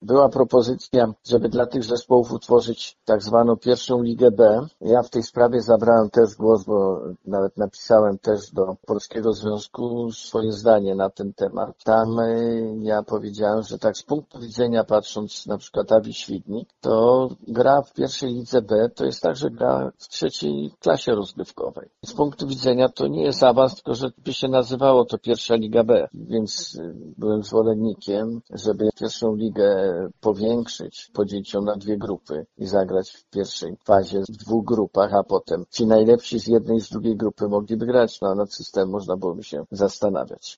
była propozycja, żeby dla tych zespołów utworzyć tak zwaną pierwszą Ligę B. Ja w tej sprawie zabrałem też głos, bo nawet napisałem też do Polskiego Związku swoje zdanie na ten temat. Tam ja powiedziałem, że tak z punktu widzenia, patrząc na przykład Awi Świdnik, to gra w pierwszej Lidze B to jest także gra w trzeciej klasie rozgrywkowej. Z punktu widzenia to nie jest awans, tylko że by się nazywało to pierwsza Liga B, więc byłem zwolennikiem, żeby pierwszą ligę powiększyć, podzielić ją na dwie grupy i zagrać w pierwszej fazie w dwóch grupach, a potem ci najlepsi z jednej i z drugiej grupy mogliby grać, no a nad systemem można byłoby się zastanawiać.